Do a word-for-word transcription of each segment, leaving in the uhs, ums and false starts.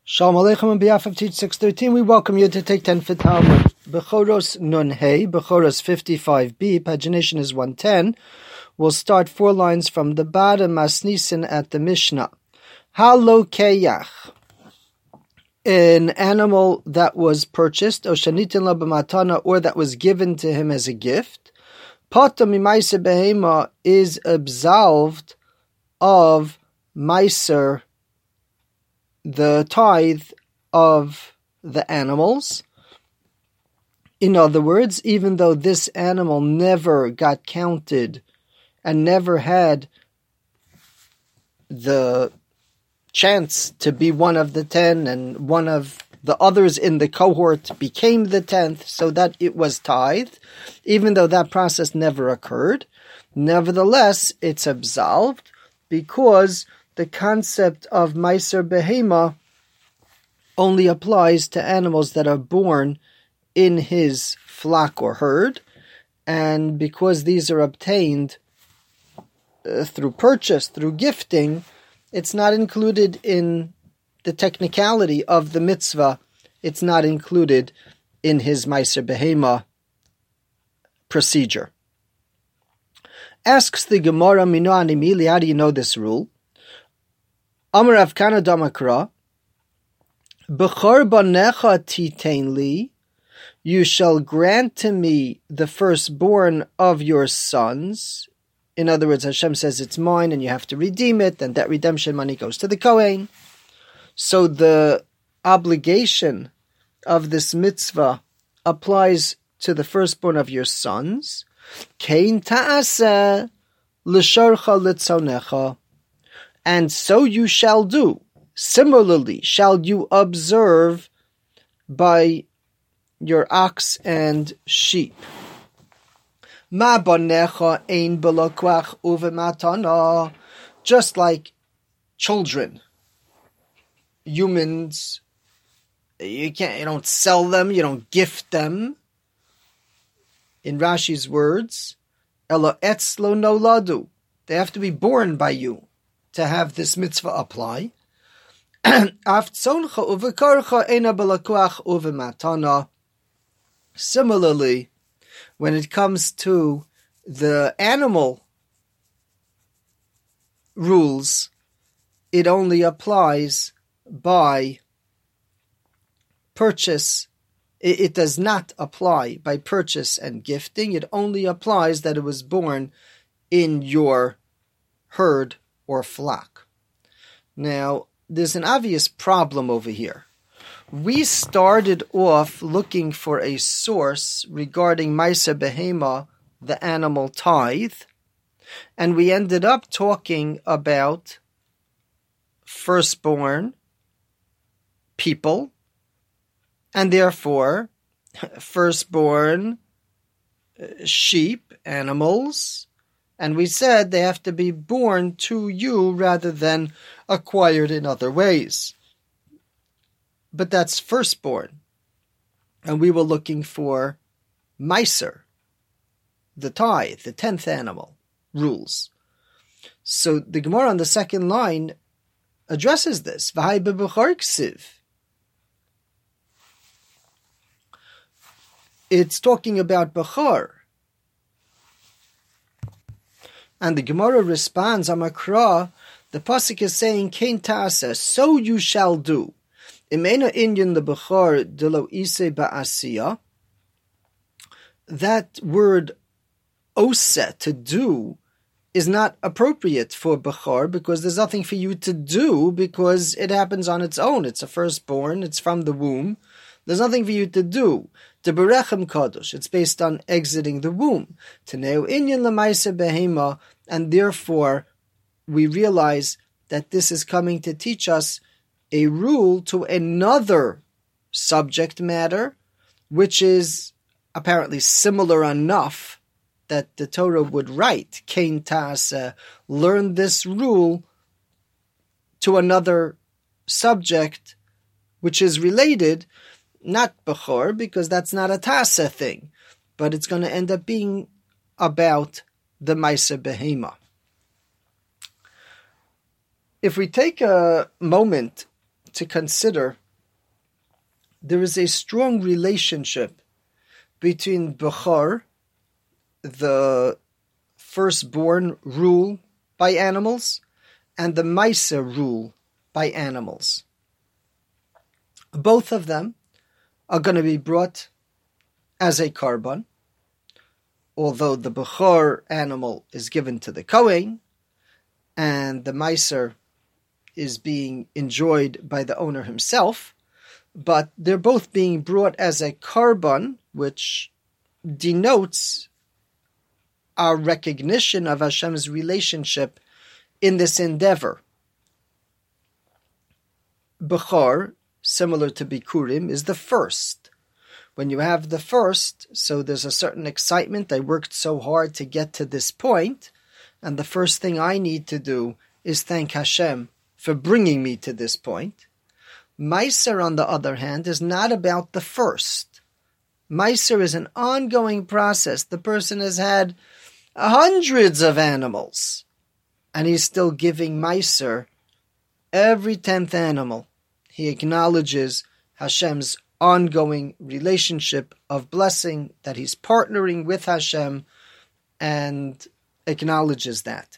Shalom Aleichem on behalf of Teach six thirteen, we welcome you to take ten for Talmud. Bechoros Nun Hey, Bechoros fifty-five b, pagination is one ten. We'll start four lines from the bottom, Masnisin at the Mishnah. Halo Keyach, an animal that was purchased, Oshanitin la b'matana, or that was given to him as a gift, Pata mimaisa behema, is absolved of meiser, the tithe of the animals. In other words, even though this animal never got counted and never had the chance to be one of the ten, and one of the others in the cohort became the tenth, so that it was tithed, even though that process never occurred, nevertheless, it's absolved, because the concept of Meiser Behema only applies to animals that are born in his flock or herd, and because these are obtained uh, through purchase, through gifting, it's not included in the technicality of the mitzvah. It's not included in his Meiser Behema procedure. Asks the Gemara, Mino Animili, how do you know this rule? Amar Rav Kana Damakra, Bechor banecha titein li, you shall grant to me the firstborn of your sons. In other words, Hashem says it's mine and you have to redeem it, and that redemption money goes to the Kohen. So the obligation of this mitzvah applies to the firstborn of your sons. Kein ta'aseh l'sharcha l'tzonecha, and so you shall do. Similarly, shall you observe by your ox and sheep. Ma banecha ein b'lokwach uvematana, just like children, humans, you can't, you don't sell them, you don't gift them. In Rashi's words, elo etzlo noladu, they have to be born by you to have this mitzvah apply. Similarly, when it comes to the animal rules, it only applies by purchase. It, it does not apply by purchase and gifting. It only applies that it was born in your herd or flock. Now, there's an obvious problem over here. We started off looking for a source regarding Meiser Behema, the animal tithe, and we ended up talking about firstborn people, and therefore firstborn sheep, animals, and we said they have to be born to you rather than acquired in other ways. But that's firstborn. And we were looking for Meiser, the tithe, the tenth animal rules. So the Gemara on the second line addresses this. V'hai b'bechor ksiv. It's talking about Bechor. And the Gemara responds, Amakra, the pasuk is saying, Kein ta'aseh, so you shall do. Imena inyan the Bechor delo ise ba'asiyah. That word oseh, to do, is not appropriate for Bechor because there's nothing for you to do because it happens on its own. It's a firstborn, it's from the womb. There's nothing for you to do. To berechem kadosh, it's based on exiting the womb. Teneu inyan l'maisa behema, and therefore we realize that this is coming to teach us a rule to another subject matter, which is apparently similar enough that the Torah would write, Kein ta'aseh, learn this rule to another subject, which is related, not Bechor, because that's not a Tasa thing, but it's going to end up being about the Meiser Behema. If we take a moment to consider there is a strong relationship between Bechor, the firstborn rule by animals, and the Meiser rule by animals. Both of them are going to be brought as a korban, although the Bechor animal is given to the Kohen, and the Meiser is being enjoyed by the owner himself, but they're both being brought as a korban, which denotes our recognition of Hashem's relationship in this endeavor. Bechor, similar to Bikurim, is the first. When you have the first, so there's a certain excitement. I worked so hard to get to this point, and the first thing I need to do is thank Hashem for bringing me to this point. Meiser, on the other hand, is not about the first. Meiser is an ongoing process. The person has had hundreds of animals, and he's still giving Meiser every tenth animal. He acknowledges Hashem's ongoing relationship of blessing, that he's partnering with Hashem, and acknowledges that.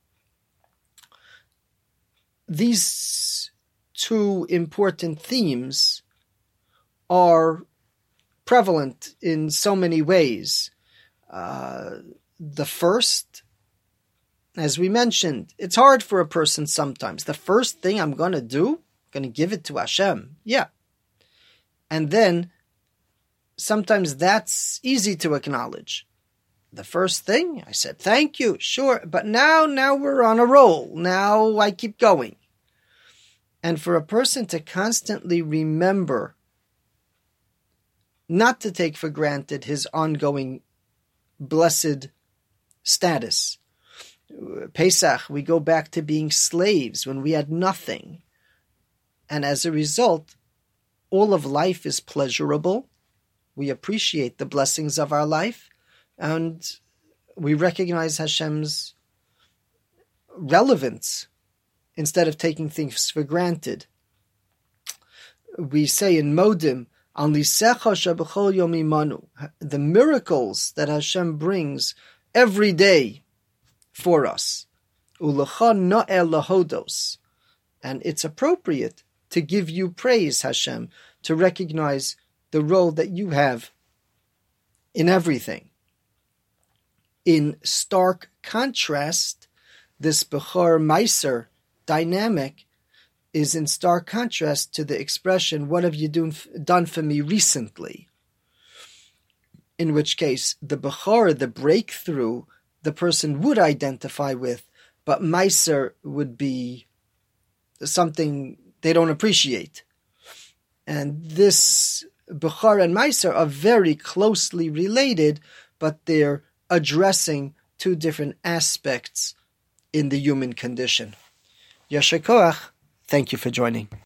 These two important themes are prevalent in so many ways. Uh, the first, as we mentioned, it's hard for a person sometimes. The first thing I'm going to do, I'm going to give it to Hashem. Yeah. And then sometimes that's easy to acknowledge. The first thing, I said, thank you, sure. But now, now we're on a roll. Now I keep going. And for a person to constantly remember not to take for granted his ongoing blessed status. Pesach, we go back to being slaves when we had nothing. And as a result, all of life is pleasurable. We appreciate the blessings of our life, and we recognize Hashem's relevance instead of taking things for granted. We say in Modim, the miracles that Hashem brings every day for us. And it's appropriate to give you praise, Hashem, to recognize the role that you have in everything. In stark contrast, this Bechor Meiser dynamic is in stark contrast to the expression, what have you do, done for me recently? In which case, the Bechor, the breakthrough, the person would identify with, but Meiser would be something they don't appreciate. And this Bechor and Meiser are very closely related, but they're addressing two different aspects in the human condition. Yasher Koach, thank you for joining.